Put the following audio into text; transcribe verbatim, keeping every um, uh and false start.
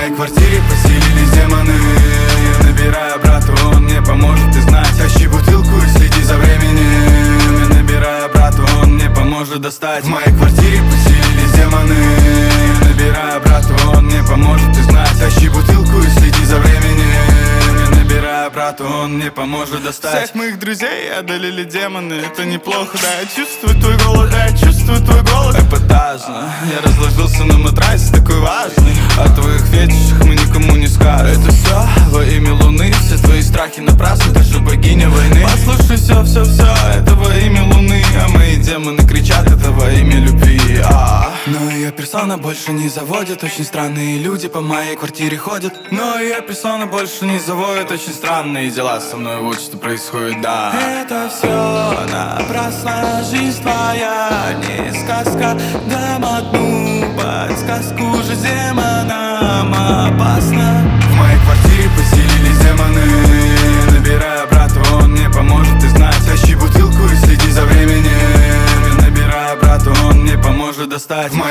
моей квартире поселились демоны. Я набираю брату, он мне поможет, ты знать. Тащи бутылку и следи за временем. Я набираю брату, он мне поможет достать. В моей квартире поселились демоны. Я набираю брату, он мне поможет, ты знать. Тащи бутылку и следи за временем. Я набираю брату, он мне поможет достать. Всех моих друзей одолели демоны, это неплохо, да. Я чувствую твой голод, да, я чувствую твой голод. Эпатажно, я разложился на матрасе, такой важный. О твоих фетишах мы никому не скажем. Это все во имя луны, все твои страхи напрасны, ты же богиня войны. Послушай, все, все, все, это во имя луны. А мои демоны кричат, это во имя любви. а Но ее персона больше не заводит. Очень странные люди по моей квартире ходят. Но ее персона больше не заводит. Очень странные дела со мной вот что происходит, да. Это все напрасно, жизнь твоя не сказка. Дам одну подсказку, же демонам опасно. В моей квартире поселились демоны. Я набираю брату, он мне поможет, ты знать. Тащи бутылку и следи за временем. Я набираю брату, он мне поможет достать.